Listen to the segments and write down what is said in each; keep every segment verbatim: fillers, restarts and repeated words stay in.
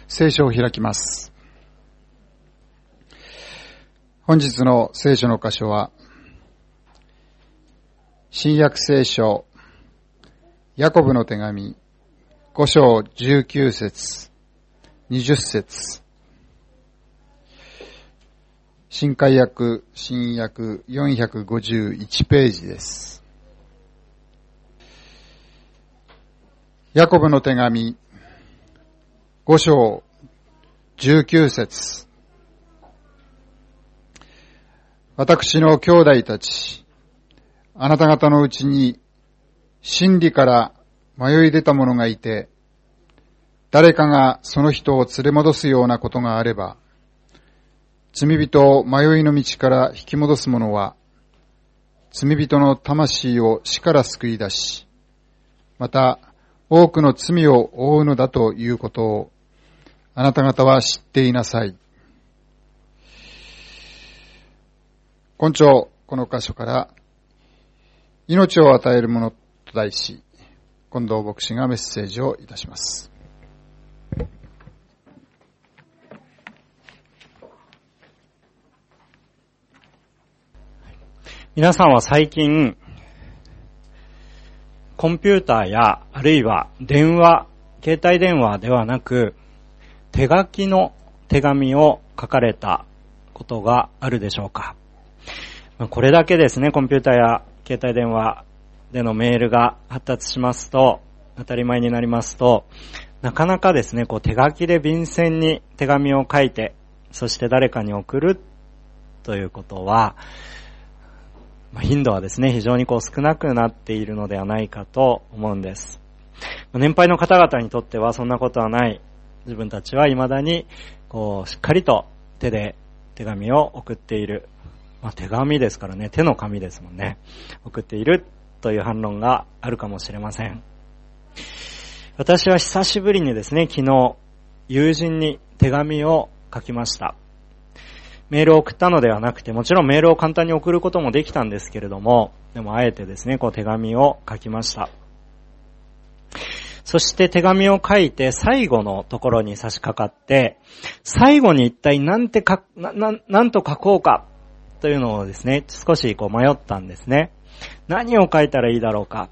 聖書を開きます。本日の聖書の箇所は、新約聖書、ヤコブの手紙、ご章じゅうきゅう節、にじゅっ節、新海訳、新約よんひゃくごじゅういちページです。ヤコブの手紙、ご章じゅうきゅう節。私の兄弟たち、あなた方のうちに真理から迷い出た者がいて、誰かがその人を連れ戻すようなことがあれば、罪人を迷いの道から引き戻す者は、罪人の魂を死から救い出し、また多くの罪を負うのだということを、あなた方は知っていなさい。今朝、この箇所から、命を与えるものと題し、近藤牧師がメッセージをいたします。 皆さんは最近、コンピューターや、あるいは電話、携帯電話ではなく、手書きの手紙を書かれたことがあるでしょうか。これだけですね、コンピューターや携帯電話でのメールが発達しますと、当たり前になりますと、なかなかですね、こう手書きで便箋に手紙を書いて、そして誰かに送るということは、頻度はですね、非常にこう少なくなっているのではないかと思うんです。年配の方々にとってはそんなことはない。自分たちは未だにこうしっかりと手で手紙を送っている。まあ、手紙ですからね、手の紙ですもんね。送っているという反論があるかもしれません。私は久しぶりにですね、昨日友人に手紙を書きました。メールを送ったのではなくて、もちろんメールを簡単に送ることもできたんですけれども、でもあえてですね、こう手紙を書きました。そして手紙を書いて最後のところに差し掛かって、最後に一体なんてか、な、な、なんと書こうかというのをですね、少しこう迷ったんですね。何を書いたらいいだろうか。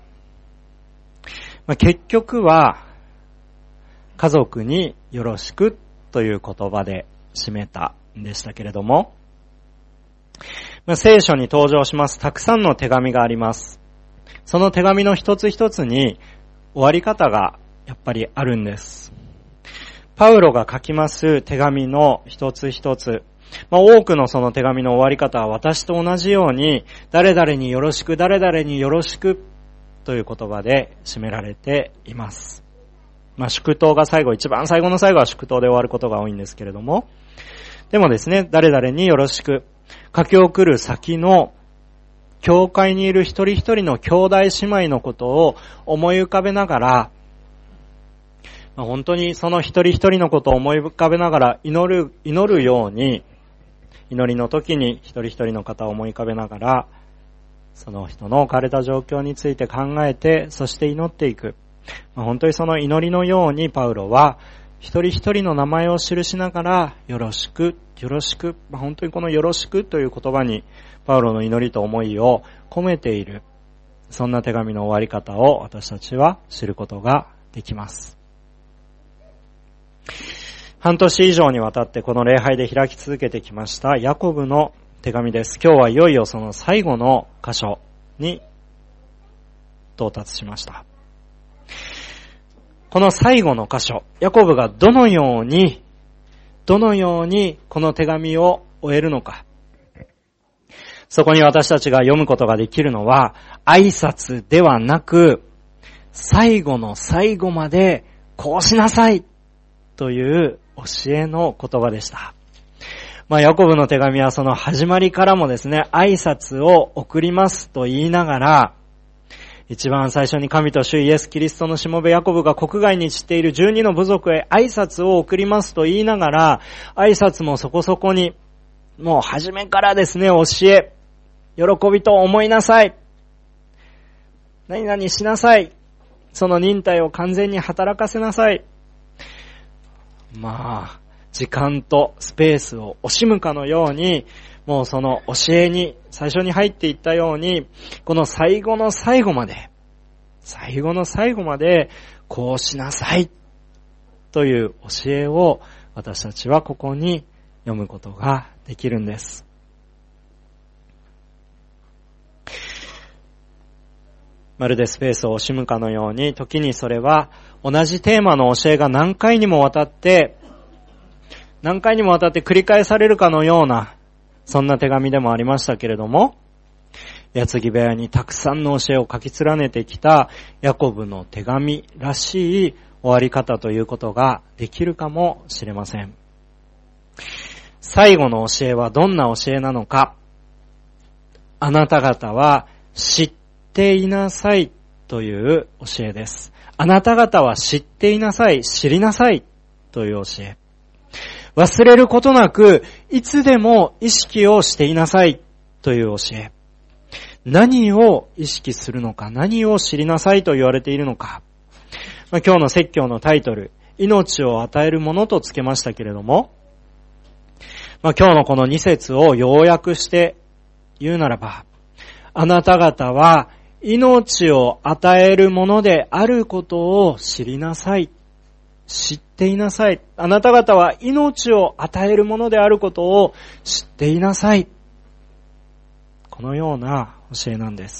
まあ、結局は、家族によろしくという言葉で締めたんでしたけれども、まあ、聖書に登場しますたくさんの手紙があります。その手紙の一つ一つに終わり方がやっぱりあるんです。パウロが書きます手紙の一つ一つ、まあ、多くのその手紙の終わり方は私と同じように、誰々によろしく、誰々によろしくという言葉で締められています。まあ、祝祷が最後、一番最後の最後は祝祷で終わることが多いんですけれども、でもですね、誰々によろしく、書き送る先の教会にいる一人一人の兄弟姉妹のことを思い浮かべながら、まあ、本当にその一人一人のことを思い浮かべながら祈る、祈るように、祈りの時に一人一人の方を思い浮かべながら、その人の置かれた状況について考えて、そして祈っていく。まあ、本当にその祈りのようにパウロは、一人一人の名前を記しながら、よろしく、よろしく、まあ、本当にこのよろしくという言葉に、パウロの祈りと思いを込めている。そんな手紙の終わり方を私たちは知ることができます。半年以上にわたってこの礼拝で開き続けてきましたヤコブの手紙です。今日はいよいよその最後の箇所に到達しました。この最後の箇所、ヤコブがどのように、どのようにこの手紙を終えるのか。そこに私たちが読むことができるのは、挨拶ではなく、最後の最後までこうしなさいという教えの言葉でした。まあ、ヤコブの手紙はその始まりからもですね、挨拶を送りますと言いながら、一番最初に神と主イエス・キリストのしもべヤコブが国外に散っているじゅうにの部族へ挨拶を送りますと言いながら、挨拶もそこそこに、もう初めからですね、教え、喜びと思いなさい。何々しなさい。その忍耐を完全に働かせなさい。 まあ、時間とスペースを惜しむかのように、もうその教えに最初に入っていったように、この最後の最後まで、最後の最後まで、こうしなさいという教えを私たちはここに読むことができるんです。まるでスペースを惜しむかのように、時にそれは同じテーマの教えが何回にもわたって、何回にもわたって繰り返されるかのような、そんな手紙でもありましたけれども、矢継ぎ部屋にたくさんの教えを書き連ねてきたヤコブの手紙らしい終わり方ということができるかもしれません。最後の教えはどんな教えなのか。あなた方は知っていなさいという教えです。あなた方は知っていなさい、知りなさいという教え。忘れることなく、いつでも意識をしていなさいという教え。何を意識するのか、何を知りなさいと言われているのか。まあ、今日の説教のタイトル、命を与えるものとつけましたけれども、まあ、今日のこのに節を要約して言うならば、あなた方は命を与えるものであることを知りなさい。知っていなさい。あなた方は命を与えるものであることを知っていなさい。このような教えなんです。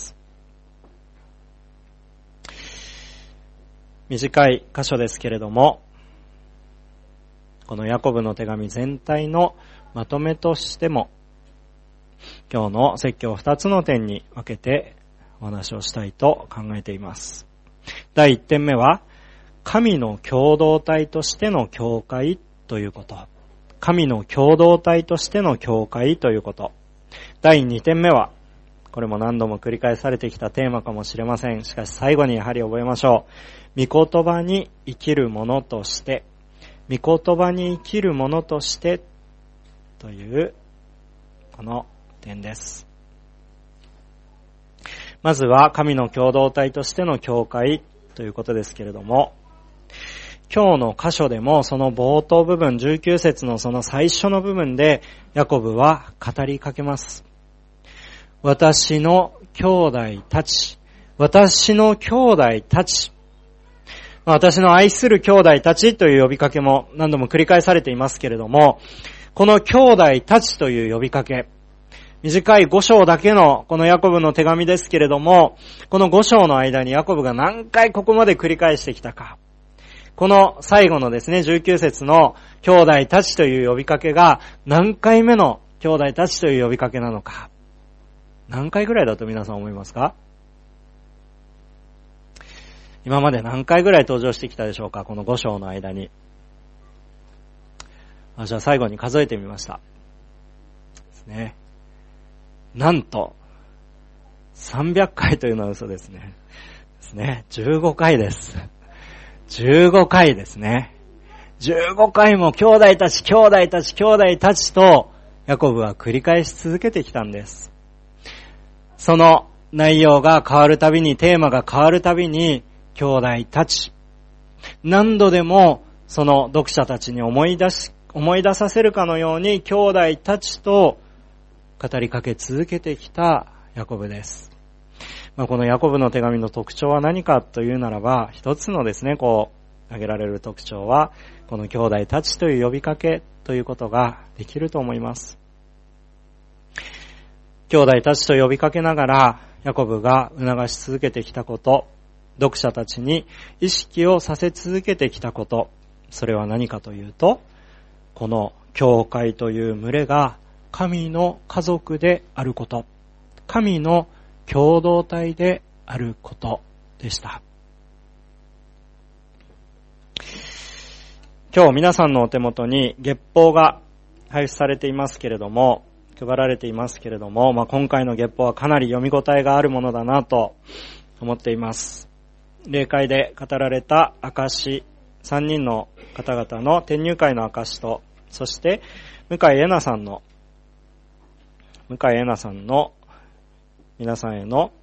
短い箇所ですけれども、このヤコブの手紙全体のまとめとしても、今日の説教二つの点に分けてお話をしたいと考えています。第一点目は、神の共同体としての教会ということ。神の共同体としての教会ということ。第二点目は、これも何度も繰り返されてきたテーマかもしれません。しかし最後にやはり覚えましょう。御言葉に生きるものとして、御言葉に生きるものとしてというこの点です。まずは神の共同体としての教会ということですけれども、今日の箇所でもその冒頭部分じゅうきゅう節のその最初の部分でヤコブは語りかけます。私の兄弟たち、私の兄弟たち、私の愛する兄弟たちという呼びかけも何度も繰り返されていますけれども、この兄弟たちという呼びかけ、短いご章だけのこのヤコブの手紙ですけれども、このご章の間にヤコブが何回ここまで繰り返してきたか。この最後のですね、じゅうきゅう節の兄弟たちという呼びかけが何回目の兄弟たちという呼びかけなのか。何回ぐらいだと皆さん思いますか？今まで何回ぐらい登場してきたでしょうか、このご章の間に。私は最後に数えてみました。ですね。なんと、さんびゃっかいというのは嘘ですね。ですね。じゅうごかいです。じゅうごかいですね。じゅうごかいも兄弟たち、兄弟たち、兄弟たちと、ヤコブは繰り返し続けてきたんです。その内容が変わるたびに、テーマが変わるたびに、兄弟たち。何度でも、その読者たちに思い出し、思い出させるかのように、兄弟たちと語りかけ続けてきたヤコブです。まあ、このヤコブの手紙の特徴は何かというならば、一つのですね、こう、挙げられる特徴は、この兄弟たちという呼びかけということができると思います。兄弟たちと呼びかけながら、ヤコブが促し続けてきたこと、読者たちに意識をさせ続けてきたこと、それは何かというと、この教会という群れが神の家族であること、神の共同体であることでした。今日皆さんのお手元に月報が配布されていますけれども、配られていますけれども、まあ、今回の月報はかなり読み応えがあるものだなと思っています。例会で語られた証、さんにんの方々の転入会の証と、そして向井恵奈さんの向井恵奈さんの皆さんへの、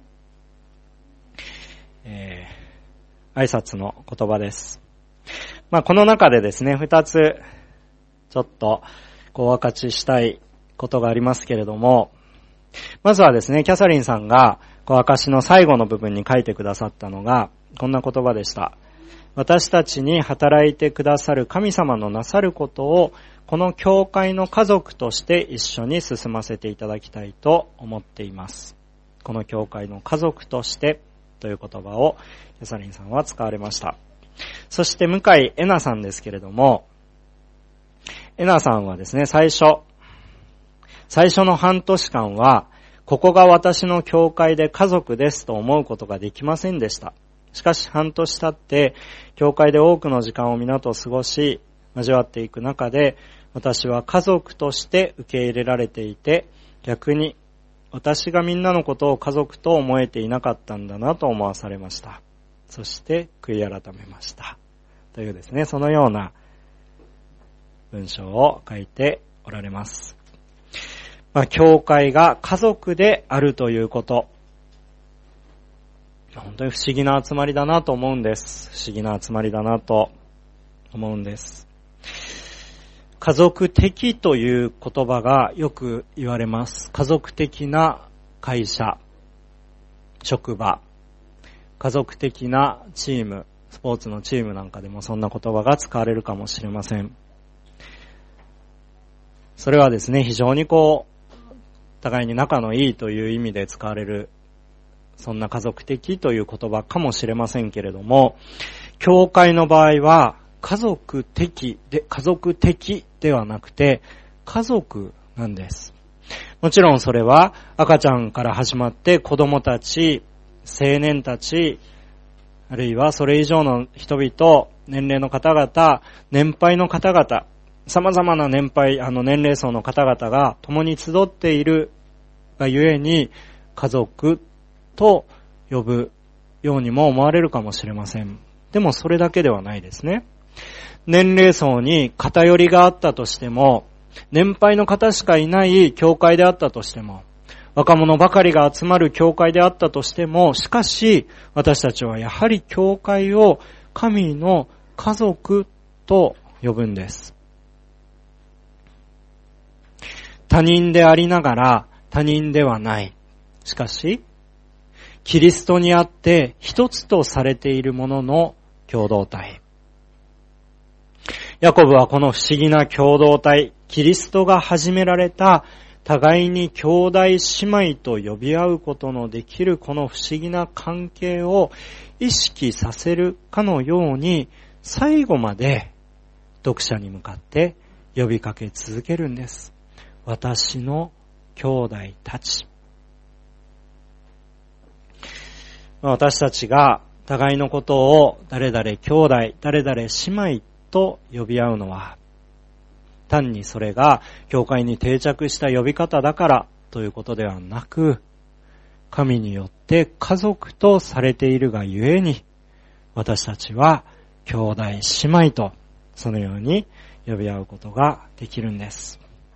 えー、挨拶の言葉です。 まあこの中でですね、二つちょっとこうお分かちしたいことがありますけれども、まずはですね、キャサリンさんがこう証の最後の部分に書いてくださったのがこんな言葉でした。私たちに働いてくださる神様のなさることをこの教会の家族として一緒に進ませていただきたいと思っています。この教会の家族としてという言葉をキャサリンさんは使われました。そして向井エナさんですけれども、エナさんはですね、最初、最初の半年間は、ここが私の教会で家族ですと思うことができませんでした。しかし半年経って、教会で多くの時間を皆と過ごし、交わっていく中で、私は家族として受け入れられていて、逆に私がみんなのことを家族と思えていなかったんだなと思わされました。そして悔い改めました。というですね、そのような文章を書いておられます。まあ、教会が家族であるということ。本当に不思議な集まりだなと思うんです。不思議な集まりだなと思うんです。家族的という言葉がよく言われます。家族的な会社、職場、家族的なチーム、スポーツのチームなんかでもそんな言葉が使われるかもしれません。それはですね、非常にこう、互いに仲のいいという意味で使われる、そんな家族的という言葉かもしれませんけれども、教会の場合は家族的で、家族的ではなくて家族なんです。もちろんそれは赤ちゃんから始まって子供たち、青年たち、あるいはそれ以上の人々、年齢の方々、年配の方々、様々な年配、あの年齢層の方々が共に集っているがゆえに家族と呼ぶようにも思われるかもしれません。でもそれだけではないですね。年齢層に偏りがあったとしても、年配の方しかいない教会であったとしても、若者ばかりが集まる教会であったとしても、しかし私たちはやはり教会を神の家族と呼ぶんです。他人でありながら他人ではない。しかし、キリストにあって一つとされているものの共同体。ヤコブはこの不思議な共同体、キリストが始められた互いに兄弟姉妹と呼び合うことのできるこの不思議な関係を意識させるかのように最後まで読者に向かって呼びかけ続けるんです。私の兄弟たち。私たちが互いのことを誰々兄弟、誰々姉妹と呼び合うのは、単にそれが教会に定着した呼び方だからということではなく、神によって家族とされているがゆえに、私たちは兄弟姉妹とそのように呼び合うことができるんです。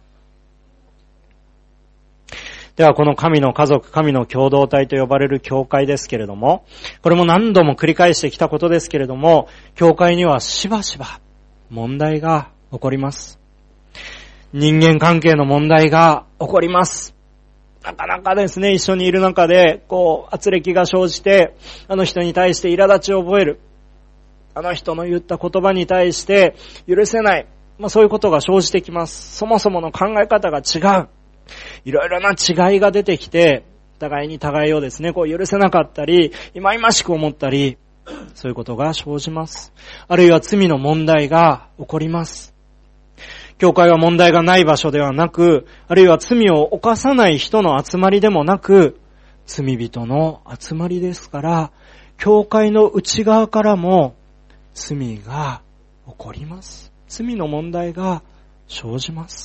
ではこの神の家族、神の共同体と呼ばれる教会ですけれども、これも何度も繰り返してきたことですけれども、教会にはしばしば問題が起こります。人間関係の問題が起こります。なかなかですね、一緒にいる中で、こう、圧力が生じて、あの人に対して苛立ちを覚える。あの人の言った言葉に対して許せない。まあそういうことが生じてきます。そもそもの考え方が違う。いろいろな違いが出てきて、互いに互いをですね、こう許せなかったり、忌々しく思ったり、そういうことが生じます。あるいは罪の問題が起こります。教会は問題がない場所ではなく、あるいは罪を犯さない人の集まりでもなく、罪人の集まりですから、教会の内側からも罪が起こります。罪の問題が生じます。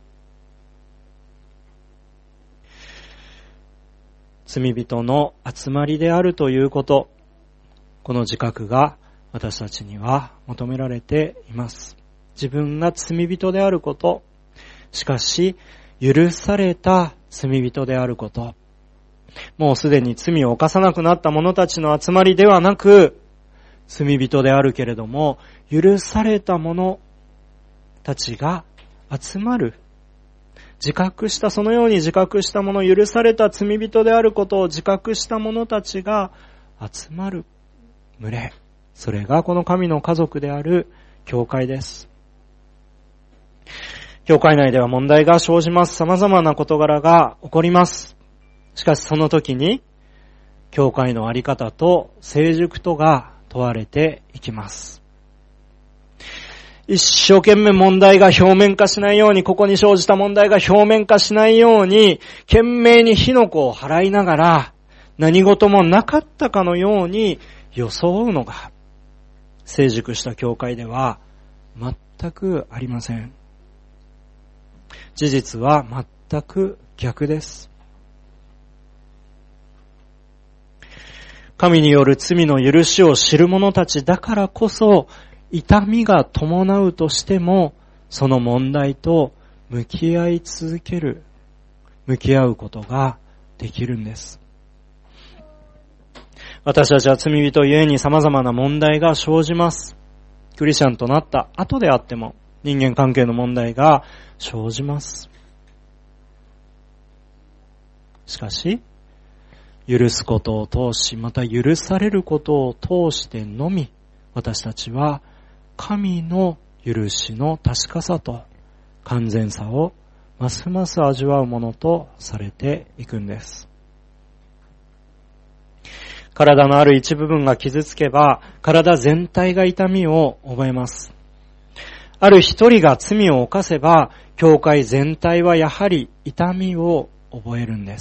罪人の集まりであるということ、この自覚が私たちには求められています。自分が罪人であること、しかし許された罪人であること、もうすでに罪を犯さなくなった者たちの集まりではなく、 罪人であるけれども、許された者たちが集まる。自覚した、そのように自覚した者、許された罪人であることを自覚した者たちが集まる群れ。それがこの神の家族である教会です。教会内では問題が生じます。様々な事柄が起こります。しかしその時に、教会のあり方と成熟とが問われていきます。一生懸命問題が表面化しないように、ここに生じた問題が表面化しないように、懸命に火の粉を払いながら、何事もなかったかのように装うのが、成熟した教会では全くありません。事実は全く逆です。神による罪の許しを知る者たちだからこそ、痛みが伴うとしても、その問題と向き合い続ける、向き合うことができるんです。私たちは罪人ゆえに様々な問題が生じます。クリスチャンとなった後であっても、人間関係の問題が生じます。しかし、許すことを通し、また許されることを通してのみ、私たちは神の許しの確かさと完全さをますます味わうものとされていくんです。体のある一部分が傷つけば、体全体が痛みを覚えます。ある一人が罪を犯せば、教会全体はやはり痛みを覚えるんです。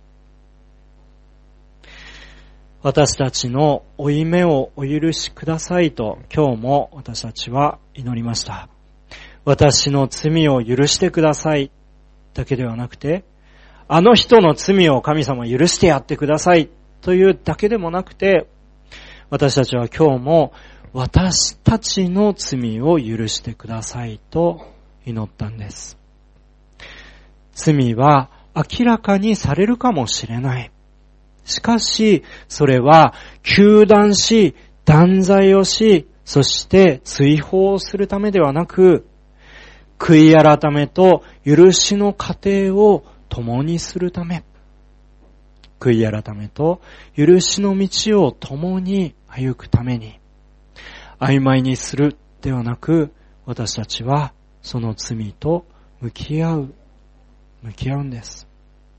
私たちの負い目をお許しくださいと今日も私たちは祈りました。私の罪を許してくださいだけではなくて、あの人の罪を神様許してやってくださいというだけでもなくて、私たちは今日も私たちの罪を許してくださいと祈ったんです。罪は明らかにされるかもしれない。しかし、それは、糾弾し、断罪をし、そして追放するためではなく、悔い改めと許しの過程を共にするため、悔い改めと許しの道を共に歩くために、曖昧にするではなく、私たちはその罪と向き合う、向き合うんです。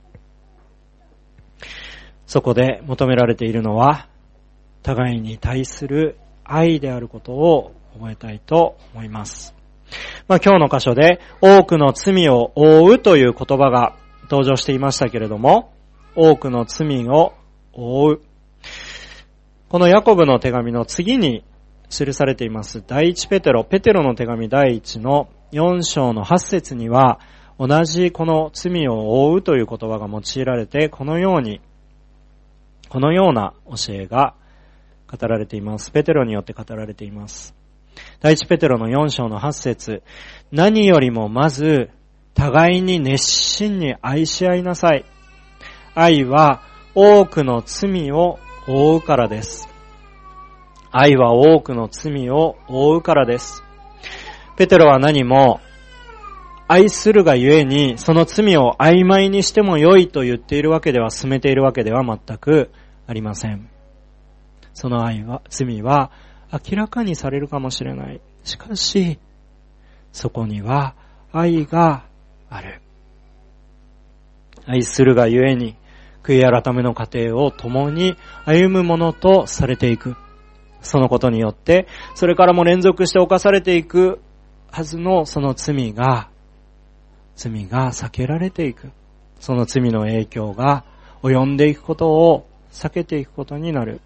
そこで求められているのは、互いに対する愛であることを覚えたいと思います。まあ、今日の箇所で多くの罪を負うという言葉が登場していましたけれども、多くの罪を負う。このヤコブの手紙の次に記されています第一ペテロ、ペテロの手紙第一のよん章のはち節には、同じこの罪を負うという言葉が用いられて、このようにこのような教えが語られています。ペテロによって語られています。第一ペテロのよん章のはち節、何よりもまず互いに熱心に愛し合いなさい。愛は多くの罪を負うからです。愛は多くの罪を負うからです。ペテロは何も愛するがゆえにその罪を曖昧にしても良いと言っているわけでは、進めているわけでは全くありません。その愛は、罪は明らかにされるかもしれない。しかし、そこには愛がある。愛するがゆえに、悔い改めの過程を共に歩むものとされていく。そのことによって、それからも連続して犯されていくはずのその罪が、罪が避けられていく。その罪の影響が及んでいくことを避けていくことになる。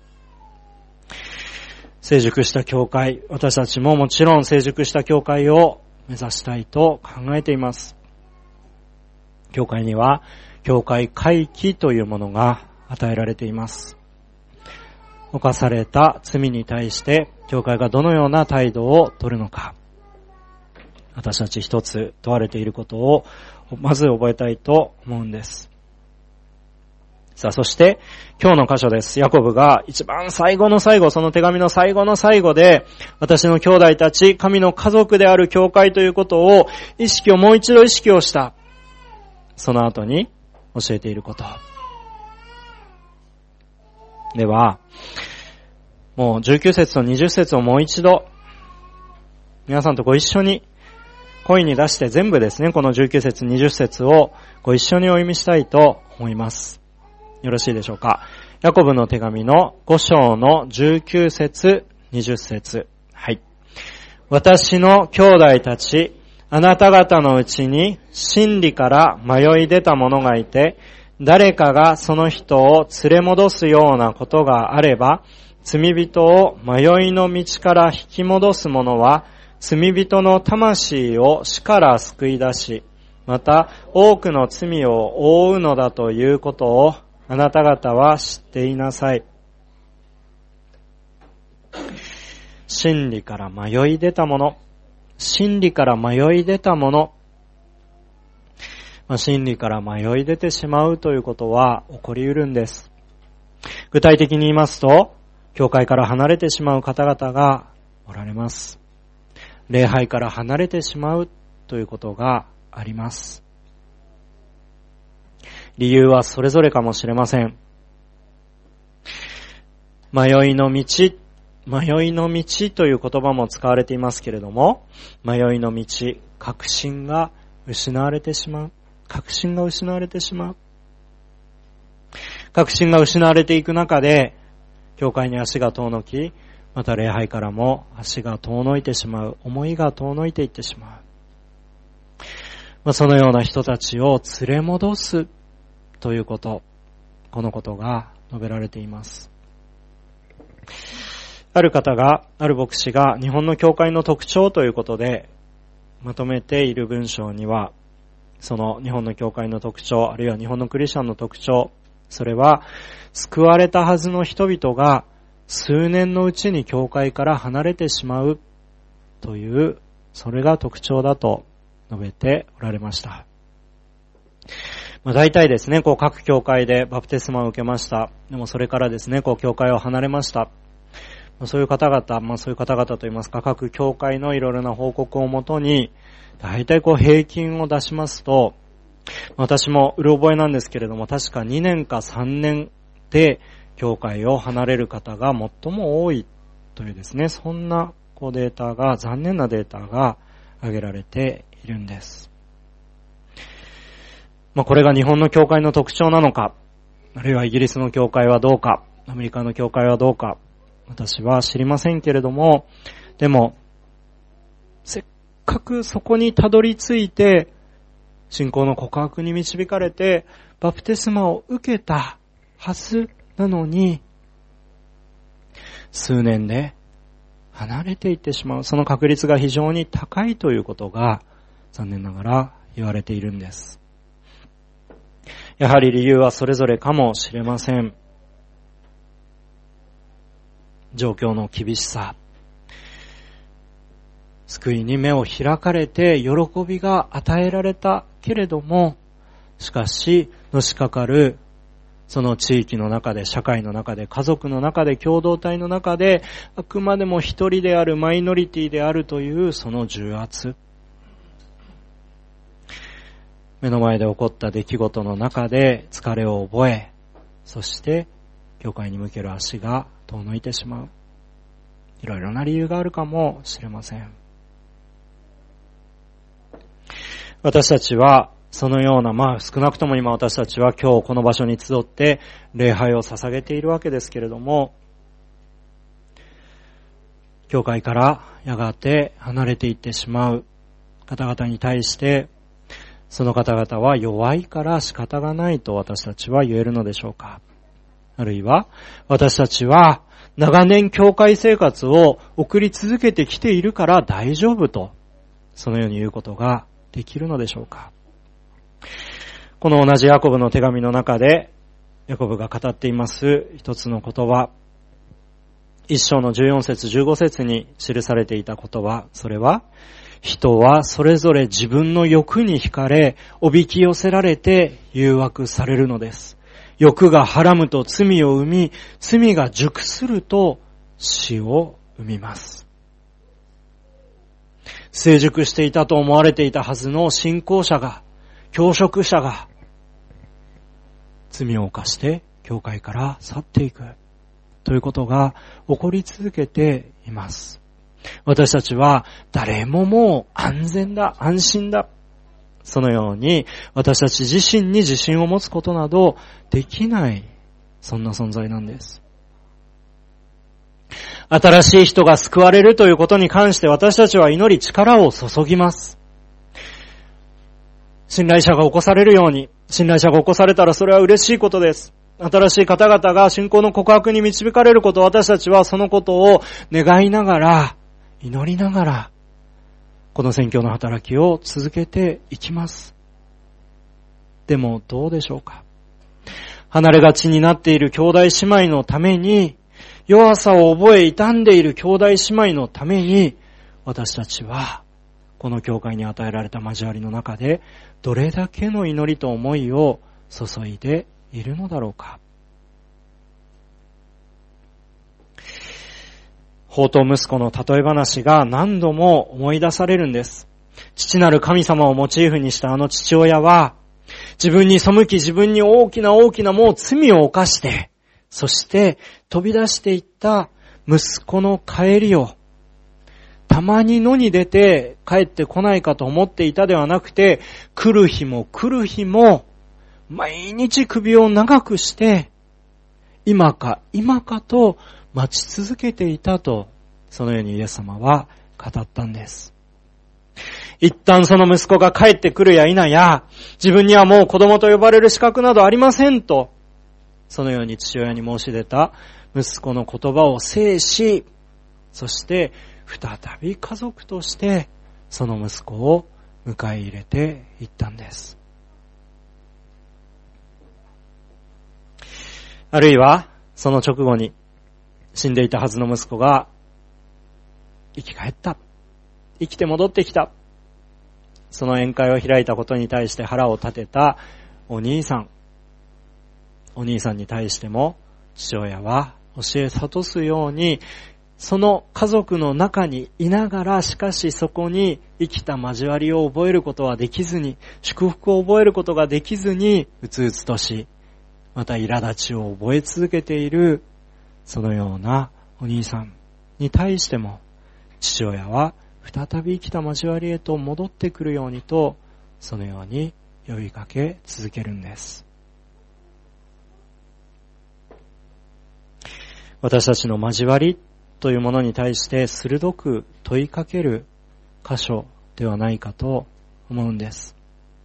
成熟した教会、私たちももちろん成熟した教会を目指したいと考えています。教会には教会会規というものが与えられています。犯された罪に対して教会がどのような態度を取るのか、私たち一つ問われていることをまず覚えたいと思うんです。 さあ、そして、今日の箇所です。ヤコブが一番最後の最後、その手紙の最後の最後で、私の兄弟たち、神の家族である教会ということを、意識をもう一度意識をした。その後に教えていること。では、もうじゅうきゅう節とにじゅっ節をもう一度、皆さんとご一緒に、声に出して全部ですね、このじゅうきゅう節、にじゅっ節をご一緒にお読みしたいと思います。よろしいでしょうか。ヤコブの手紙のご章のじゅうきゅう節、にじゅっ節。はい。私の兄弟たち、あなた方のうちに真理から迷い出た者がいて、誰かがその人を連れ戻すようなことがあれば、罪人を迷いの道から引き戻す者は、罪人の魂を死から救い出し、また多くの罪を負うのだということをあなた方は知っていなさい。真理から迷い出た者、真理から迷い出た者、まあ、真理から迷い出てしまうということは起こり得るんです。具体的に言いますと、教会から離れてしまう方々がおられます。礼拝から離れてしまうということがあります。理由はそれぞれかもしれません。迷いの道、迷いの道という言葉も使われていますけれども、迷いの道、確信が失われてしまう。確信が失われてしまう。確信が失われていく中で、教会に足が遠のき、また礼拝からも足が遠のいてしまう。思いが遠のいていってしまう。まあ、そのような人たちを連れ戻すということ、このことが述べられています。ある方が、ある牧師が日本の教会の特徴ということでまとめている文章には、その日本の教会の特徴、あるいは日本のクリスチャンの特徴、それは救われたはずの人々が数年のうちに教会から離れてしまうという、それが特徴だと述べておられました。まあ、大体ですね、こう各教会でバプテスマを受けました。でもそれからですね、こう教会を離れました。まあ、そういう方々、まあそういう方々といいますか、各教会のいろいろな報告をもとに、大体こう平均を出しますと、私もうろ覚えなんですけれども、確かにねんかさんねんで教会を離れる方が最も多いというですね、そんなこうデータが、残念なデータが挙げられているんです。まあこれが日本の教会の特徴なのか、あるいはイギリスの教会はどうか、アメリカの教会はどうか、私は知りませんけれども、でも、せっかくそこにたどり着いて、信仰の告白に導かれて、バプテスマを受けたはずなのに、数年で離れていってしまう、その確率が非常に高いということが、残念ながら言われているんです。やはり理由はそれぞれかもしれません。状況の厳しさ、救いに目を開かれて喜びが与えられたけれども、しかしのしかかるその地域の中で、社会の中で、家族の中で、共同体の中で、あくまでも一人である、マイノリティであるというその重圧、目の前で起こった出来事の中で疲れを覚え、そして教会に向ける足が遠のいてしまう。いろいろな理由があるかもしれません。私たちはそのような、まあ少なくとも今私たちは今日この場所に集って礼拝を捧げているわけですけれども、教会からやがて離れていってしまう方々に対して、その方々は弱いから仕方がないと私たちは言えるのでしょうか。あるいは私たちは長年教会生活を送り続けてきているから大丈夫と、そのように言うことができるのでしょうか。この同じヤコブの手紙の中でヤコブが語っています一つの言葉、一章のじゅうよん節じゅうご節に記されていた言葉、それは、人はそれぞれ自分の欲に惹かれ、おびき寄せられて誘惑されるのです。 欲がはらむと罪を生み、罪が熟すると死を生みます。成熟していたと思われていたはずの信仰者が、教職者が、罪を犯して教会から去っていくということが起こり続けています。私たちは誰ももう安全だ、安心だ。そのように私たち自身に自信を持つことなどできない、そんな存在なんです。新しい人が救われるということに関して私たちは祈り力を注ぎます。信頼者が起こされるように、信頼者が起こされたらそれは嬉しいことです。新しい方々が信仰の告白に導かれることを私たちはそのことを願いながら、祈りながら、この宣教の働きを続けていきます。でもどうでしょうか。離れがちになっている兄弟姉妹のために、弱さを覚え傷んでいる兄弟姉妹のために、私たちはこの教会に与えられた交わりの中でどれだけの祈りと思いを注いでいるのだろうか。放蕩息子の例え話が何度も思い出されるんです。父なる神様をモチーフにしたあの父親は、自分に背き自分に大きな大きなもう罪を犯して、そして飛び出していった息子の帰りを、たまに野に出て帰ってこないかと思っていたではなくて、来る日も来る日も毎日首を長くして、今か今かと待ち続けていたと、そのようにイエス様は語ったんです。一旦その息子が帰ってくるや否や、自分にはもう子供と呼ばれる資格などありませんと、そのように父親に申し出た息子の言葉を制し、そして再び家族としてその息子を迎え入れていったんです。あるいはその直後に死んでいたはずの息子が生き返った、生きて戻ってきた、その宴会を開いたことに対して腹を立てたお兄さん、お兄さんに対しても父親は教え諭すように、その家族の中にいながら、しかしそこに生きた交わりを覚えることはできずに、祝福を覚えることができずに、うつうつとし、また苛立ちを覚え続けている、そのようなお兄さんに対しても、父親は再び生きた交わりへと戻ってくるようにと、そのように呼びかけ続けるんです。私たちの交わりというものに対して鋭く問いかける箇所ではないかと思うんです。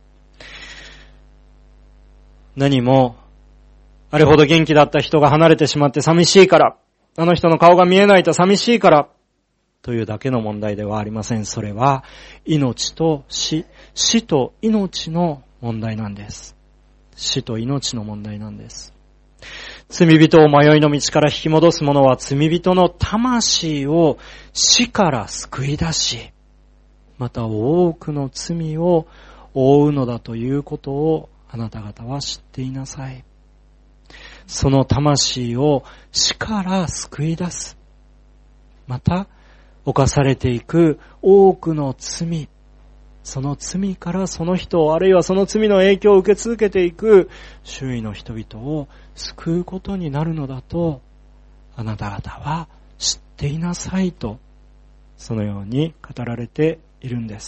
何も、あれほど元気だった人が離れてしまって寂しいから、あの人の顔が見えないと寂しいから、というだけの問題ではありません。それは命と死、死と命の問題なんです。死と命の問題なんです。罪人を迷いの道から引き戻す者は罪人の魂を死から救い出し、また多くの罪を負うのだということをあなた方は知っていなさい。その魂を死から救い出す。また犯されていく多くの罪、その罪からその人を、あるいはその罪の影響を受け続けていく周囲の人々を救うことになるのだと、あなた方は知っていなさいと、そのように語られているんです。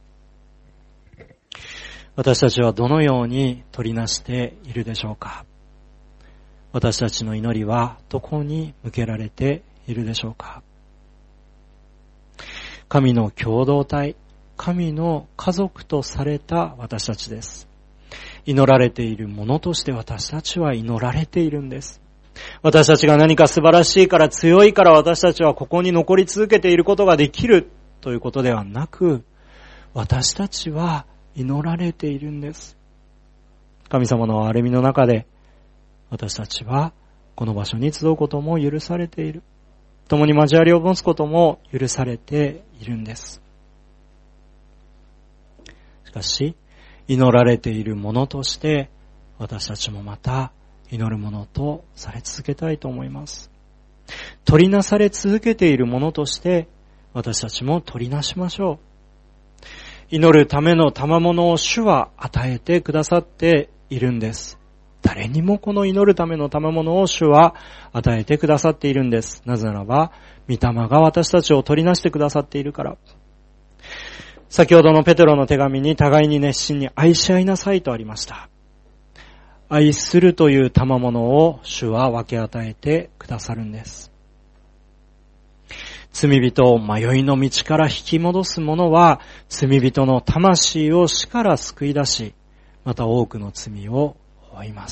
私たちはどのように取りなしているでしょうか。私たちの祈りはどこに向けられているでしょうか。神の共同体、神の家族とされた私たちです。祈られているものとして私たちは祈られているんです。私たちが何か素晴らしいから強いから私たちはここに残り続けていることができるということではなく、私たちは祈られているんです。神様の憐れみの中で私たちはこの場所に集うことも許されている。共に交わりを持つことも許されているんです。しかし、祈られているものとして、私たちもまた祈るものとされ続けたいと思います。取りなされ続けているものとして私たちも取りなしましょう。祈るための賜物を主は与えてくださっているんです。誰にもこの祈るための賜物を主は与えてくださっているんです。なぜならば、御霊が私たちを取りなしてくださっているから。先ほどのペテロの手紙に互いに熱心に愛し合いなさいとありました。愛するという賜物を主は分け与えてくださるんです。罪人を迷いの道から引き戻す者は、罪人の魂を死から救い出し、また多くの罪を負います。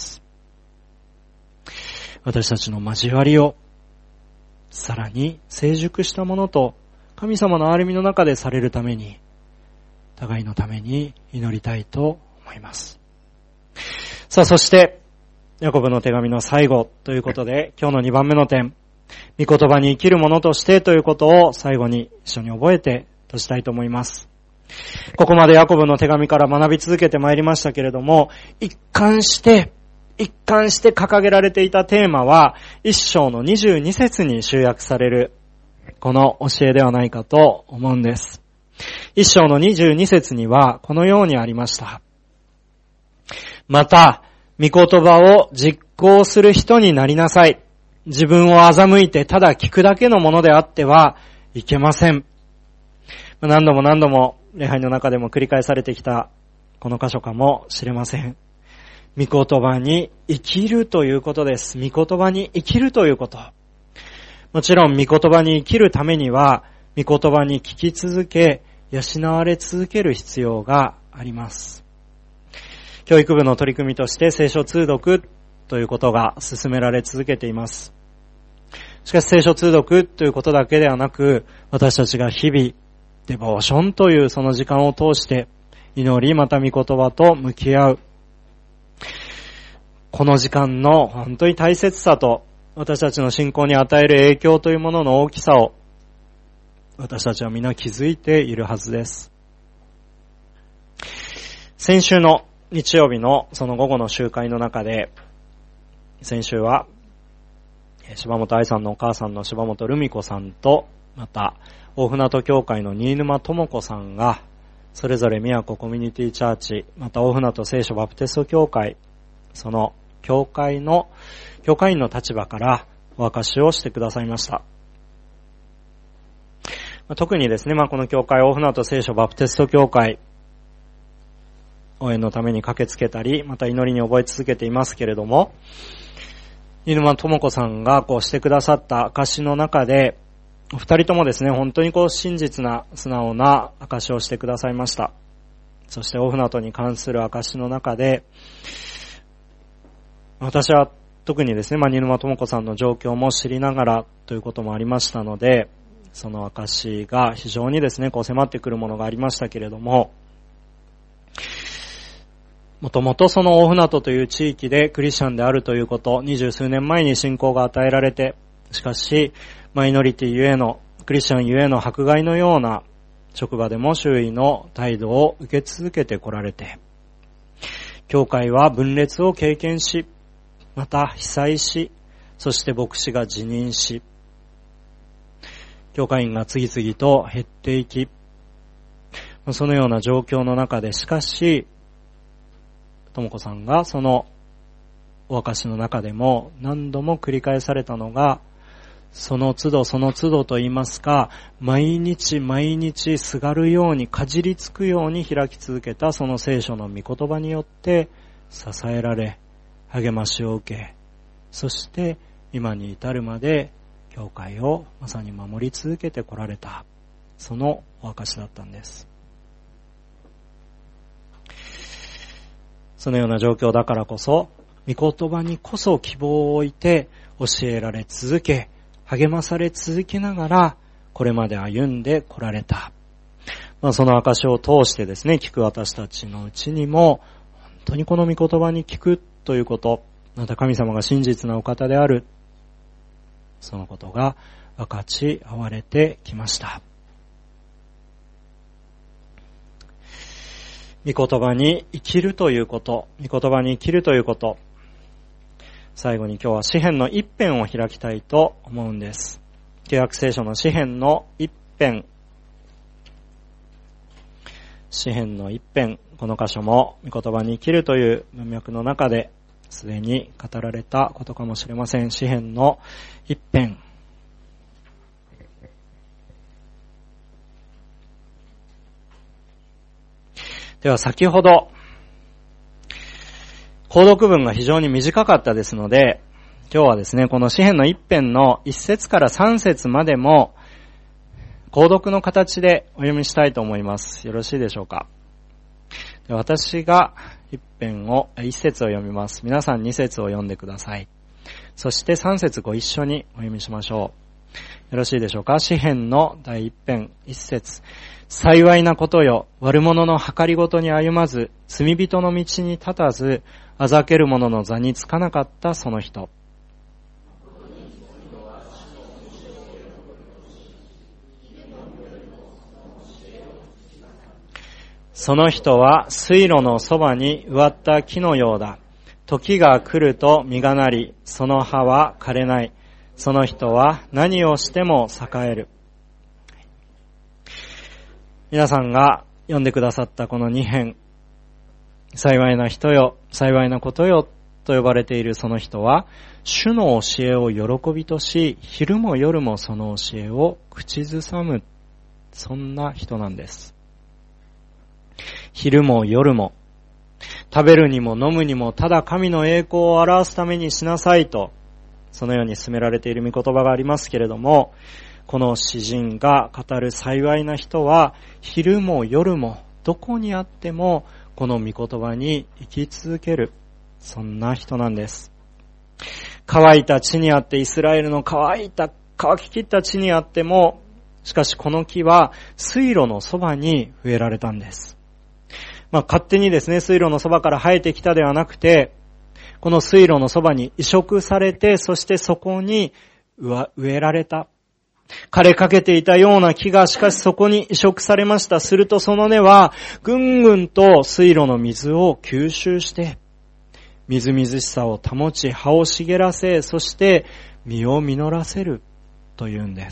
私たちの交わりを、さらに成熟したものと、神様の憐れみの中でされるために、互いのために祈りたいと思います。さあ、そして、ヤコブの手紙の最後ということで、今日のにばんめの点、御言葉に生きるものとしてということを最後に一緒に覚えて閉じたいと思います。ここまでヤコブの手紙から学び続けてまいりましたけれども、一貫して、一貫して掲げられていたテーマは、一章のにじゅうに節に集約される、この教えではないかと思うんです。一章のにじゅうに節には、このようにありました。また、御言葉を実行する人になりなさい。自分を欺いてただ聞くだけのものであってはいけません。何度も何度も礼拝の中でも繰り返されてきたこの箇所かもしれません。御言葉に生きるということです。御言葉に生きるということ。もちろん御言葉に生きるためには、御言葉に聞き続け、養われ続ける必要があります。教育部の取り組みとして聖書通読ということが進められ続けています。しかし聖書通読ということだけではなく、私たちが日々、デボーションというその時間を通して、祈りまた御言葉と向き合う。この時間の本当に大切さと、私たちの信仰に与える影響というものの大きさを、私たちは皆気づいているはずです。先週の日曜日のその午後の集会の中で、先週は、柴本愛さんのお母さんの柴本留美子さんと、また、大船渡教会の新沼智子さんが、それぞれ宮古コミュニティチャーチ、また大船渡聖書バプテスト教会、その教会の、教会員の立場からお明かしをしてくださいました。特にですね、まあ、この教会、大船渡聖書バプテスト教会、応援のために駆けつけたり、また祈りに覚え続けていますけれども、新沼智子さんがこうしてくださった証の中で、お二人ともですね、本当にこう真実な素直な証をしてくださいました。そして大船渡に関する証の中で、私は特にですね、まあ、新沼智子さんの状況も知りながらということもありましたので、その証が非常にですね、こう迫ってくるものがありましたけれども、もともとその大船渡という地域でクリスチャンであるということ、二十数年前に信仰が与えられて、しかし、マイノリティゆえの、クリスチャンゆえの迫害のような職場でも周囲の態度を受け続けてこられて、教会は分裂を経験し、また被災し、そして牧師が辞任し、教会員が次々と減っていき、そのような状況の中で、しかし、ともこさんがそのお証の中でも何度も繰り返されたのが、その都度その都度と言いますか、毎日毎日すがるようにかじりつくように開き続けたその聖書の御言葉によって支えられ、励ましを受け、そして今に至るまで教会をまさに守り続けてこられた、そのお証だったんです。そのような状況だからこそ、御言葉にこそ希望を置いて教えられ続け、励まされ続けながら、これまで歩んでこられた。まあ、その証を通してですね、聞く私たちのうちにも、本当にこの御言葉に聞くということ、また神様が真実なお方である、そのことが分かち合われてきました。御言葉に生きるということ、御言葉に生きるということ、 最後に今日は詩編の一編を開きたいと思うんです。旧約聖書の詩編の一編。詩編の一編。この箇所も御言葉に生きるという文脈の中ですでに語られたことかもしれません。詩編の一編。では先ほど、購読文が非常に短かったですので、今日はですね、この詩編の一編の一節から三節までも、購読の形でお読みしたいと思います。よろしいでしょうか。で私が一編を、一節を読みます。皆さん二節を読んでください。そして三節ご一緒にお読みしましょう。よろしいでしょうか。詩編の第一編一節。幸いなことよ、悪者の計りごとに歩まず、罪人の道に立たず、あざける者の座につかなかったその人。その人は水路のそばに植わった木のようだ。時が来ると実がなり、その葉は枯れない。その人は何をしても栄える。皆さんが読んでくださったこの二編、幸いな人よ、幸いなことよと呼ばれているその人は、主の教えを喜びとし、昼も夜もその教えを口ずさむ、そんな人なんです。昼も夜も、食べるにも飲むにも、ただ神の栄光を表すためにしなさいと、そのように進められている御言葉がありますけれども、この詩人が語る幸いな人は、昼も夜もどこにあってもこの御言葉に生き続ける、そんな人なんです。乾いた地にあって、イスラエルの乾いた乾ききった地にあっても、しかしこの木は水路のそばに植えられたんです。まあ勝手にですね、水路のそばから生えてきたではなくて、この水路のそばに移植されて、そしてそこに植えられた。枯れかけていたような木がしかしそこに移植されました。するとその根はぐんぐんと水路の水を吸収して、みずみずしさを保ち、葉を茂らせ、そして実を実らせるというんです。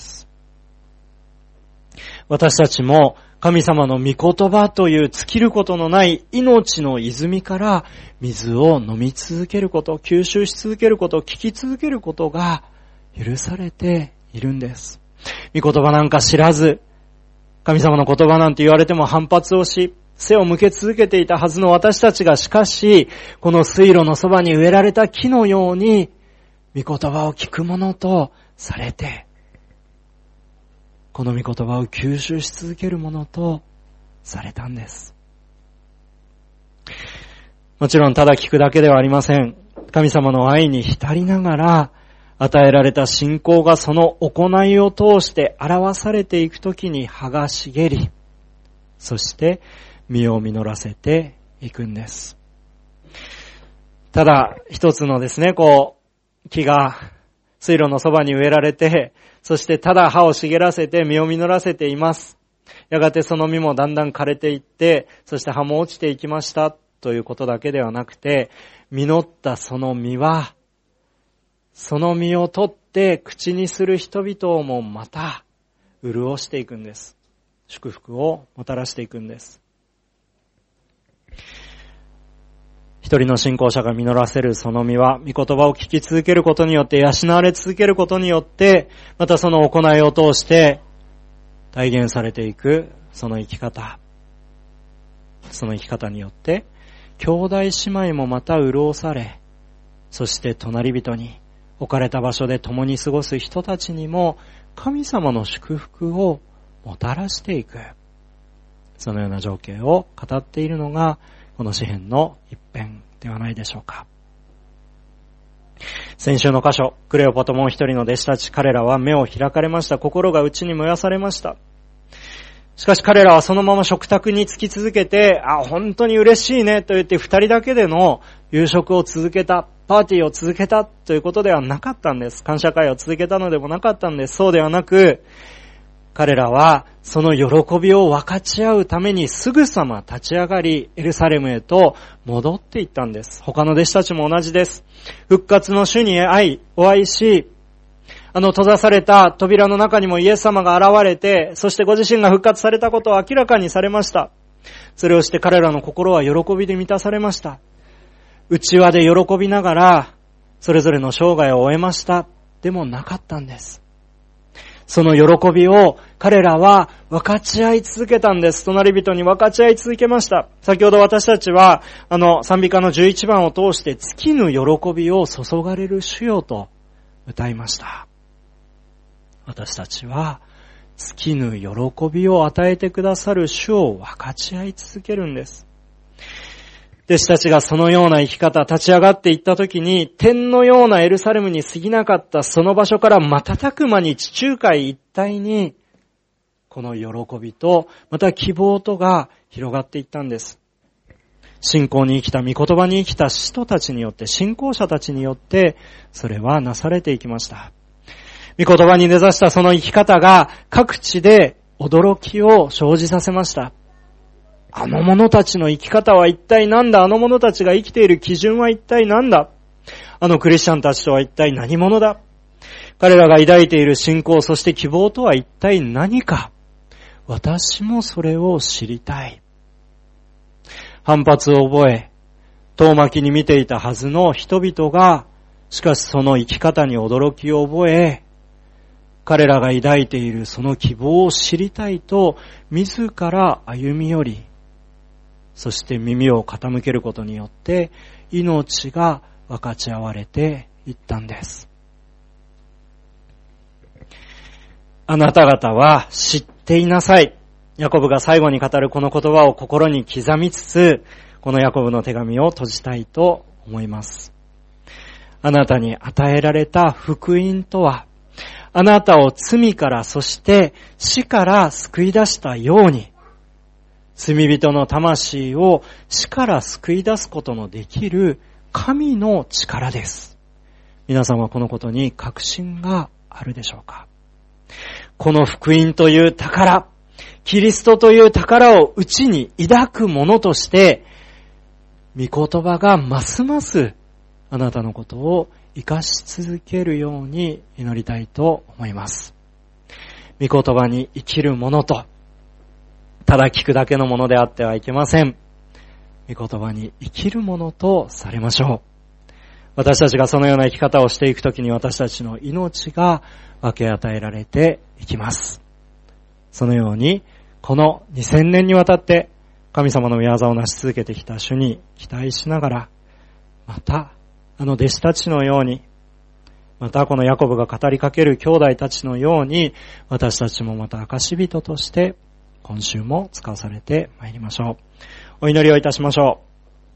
私たちも神様の御言葉という尽きることのない命の泉から水を飲み続けること、吸収し続けること、聞き続けることが許されているんです。御言葉なんか知らず、神様の言葉なんて言われても反発をし、背を向け続けていたはずの私たちが、しかし、この水路のそばに植えられた木のように、御言葉を聞くものとされて、この御言葉を吸収し続けるものとされたんです。もちろんただ聞くだけではありません。神様の愛に浸りながら、与えられた信仰がその行いを通して表されていくときに葉が茂り、そして実を実らせていくんです。ただ一つのですね、こう木が水路のそばに植えられて、そしてただ葉を茂らせて実を実らせています。やがてその実もだんだん枯れていって、そして葉も落ちていきましたということだけではなくて、実ったその実はその実を取って口にする人々をもまた潤していくんです。祝福をもたらしていくんです。一人の信仰者が実らせるその実は、御言葉を聞き続けることによって、養われ続けることによって、またその行いを通して体現されていくその生き方。その生き方によって、兄弟姉妹もまた潤され、そして隣人に、置かれた場所で共に過ごす人たちにも神様の祝福をもたらしていく。そのような情景を語っているのがこの詩編の一編ではないでしょうか。先週の箇所、クレオパともう一人の弟子たち、彼らは目を開かれました。心が内に燃やされました。しかし彼らはそのまま食卓につき続けて、あ、本当に嬉しいねと言って二人だけでの夕食を続けた。パーティーを続けたということではなかったんです。感謝会を続けたのでもなかったんです。そうではなく、 彼らはその喜びを分かち合うためにすぐさま立ち上がり、エルサレムへと戻っていったんです。他の弟子たちも同じです。復活の主に会い、お会いし、あの閉ざされた扉の中にもイエス様が現れて、そしてご自身が復活されたことを明らかにされました。それをして彼らの心は喜びで満たされました。内輪で喜びながら、それぞれの生涯を終えました。でもなかったんです。その喜びを彼らは分かち合い続けたんです。隣人に分かち合い続けました。先ほど私たちは、あの、賛美歌のじゅういちばんを通して尽きぬ喜びを注がれる主よと歌いました。私たちは尽きぬ喜びを与えてくださる主を分かち合い続けるんです。弟子たちがそのような生き方、立ち上がっていったときに、天のようなエルサレムに過ぎなかったその場所から瞬く間に地中海一帯に、この喜びと、また希望とが広がっていったんです。信仰に生きた、御言葉に生きた使徒たちによって、信仰者たちによって、それはなされていきました。御言葉に根ざしたその生き方が、各地で驚きを生じさせました。あの者たちの生き方は一体何だ？あの者たちが生きている基準は一体何だ？あのクリスチャンたちとは一体何者だ？彼らが抱いている信仰、そして希望とは一体何か？私もそれを知りたい。反発を覚え、遠巻きに見ていたはずの人々が、しかしその生き方に驚きを覚え、彼らが抱いているその希望を知りたいと、自ら歩み寄り、そして耳を傾けることによって、命が分かち合われていったんです。あなた方は知っていなさい。ヤコブが最後に語るこの言葉を心に刻みつつ、このヤコブの手紙を閉じたいと思います。あなたに与えられた福音とは、あなたを罪からそして死から救い出したように、罪人の魂を死から救い出すことのできる神の力です。皆さんはこのことに確信があるでしょうか？この福音という宝、キリストという宝を内に抱くものとして、御言葉がますますあなたのことを生かし続けるように祈りたいと思います。御言葉に生きるものと、ただ聞くだけのものであってはいけません。御言葉に生きるものとされましょう。私たちがそのような生き方をしていくときに、私たちの命が分け与えられていきます。そのように、このにせんねんにわたって神様の御業を成し続けてきた主に期待しながら、またあの弟子たちのように、またこのヤコブが語りかける兄弟たちのように、私たちもまた証人として今週も使わされてまいりましょう。お祈りをいたしましょう。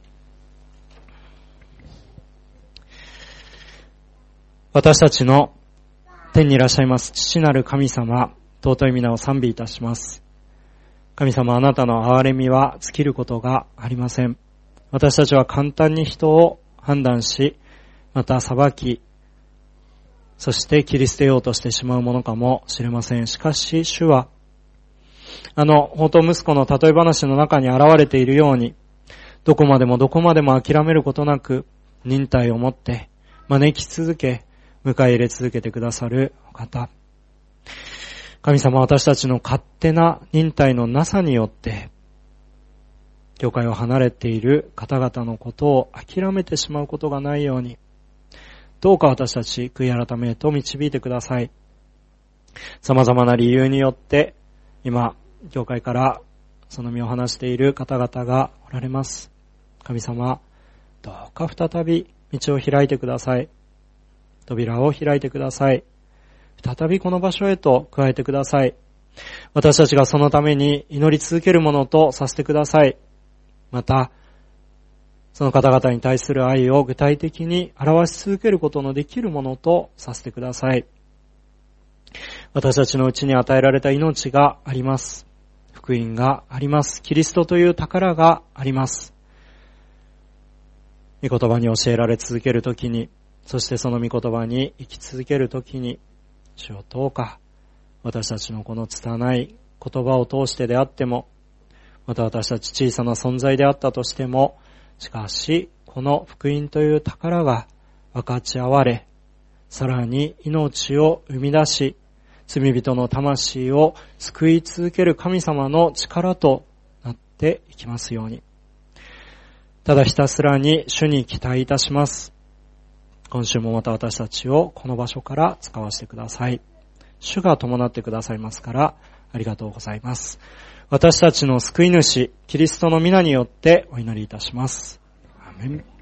私たちの天にいらっしゃいます父なる神様、尊い皆を賛美いたします。神様、あなたの憐れみは尽きることがありません。私たちは簡単に人を判断し、また裁き、そして切り捨てようとしてしまうものかもしれません。しかし主は、あの放蕩息子の例え話の中に現れているように、どこまでもどこまでも諦めることなく、忍耐を持って招き続け、迎え入れ続けてくださるお方。神様、私たちの勝手な忍耐のなさによって、教会を離れている方々のことを諦めてしまうことがないように、どうか私たち悔い改めへと導いてください。様々な理由によって、今、教会からその身を離している方々がおられます。神様、どうか再び道を開いてください。扉を開いてください。再びこの場所へと加えてください。私たちがそのために祈り続けるものとさせてください。また、その方々に対する愛を具体的に表し続けることのできるものとさせてください。私たちのうちに与えられた命があります。福音があります。キリストという宝があります。御言葉に教えられ続けるときに、そしてその御言葉に生き続けるときに、主をどうか私たちのこの拙い言葉を通してであっても、また私たち小さな存在であったとしても、しかし、この福音という宝が分かち合われ、さらに命を生み出し、罪人の魂を救い続ける神様の力となっていきますように。ただひたすらに主に期待いたします。今週もまた私たちをこの場所から使わせてください。主が伴ってくださいますから、ありがとうございます。私たちの救い主、キリストの皆によってお祈りいたします。アーメン。